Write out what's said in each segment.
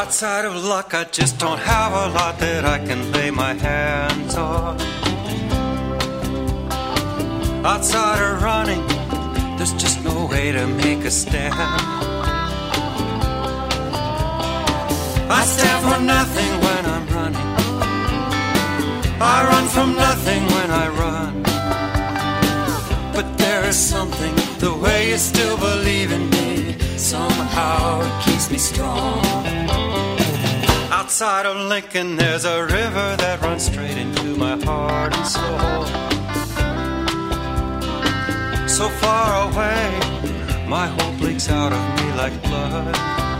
Outside of luck, I just don't have a lot that I can lay my hands on. Outside of running, there's just no way to make a stand. I stand for nothing when I'm running. I run from nothing when I run. But there is something, the way you still believe in me, somehow it keeps me strong. Outside of Lincoln, there's a river that runs straight into my heart and soul. So far away, my hope leaks out of me like blood.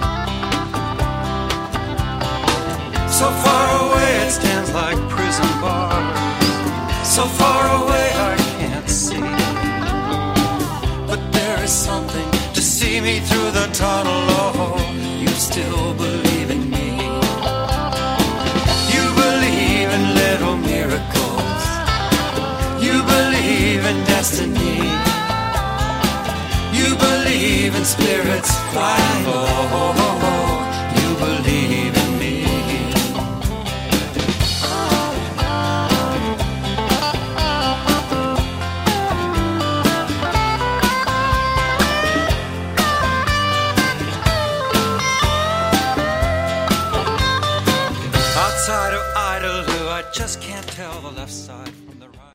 So far away, it stands like prison bars. So far away, I can't see. But there is something to see me through the tunnel. Oh, you still believe in me. You believe in little miracles. You believe in destiny. You believe in spirits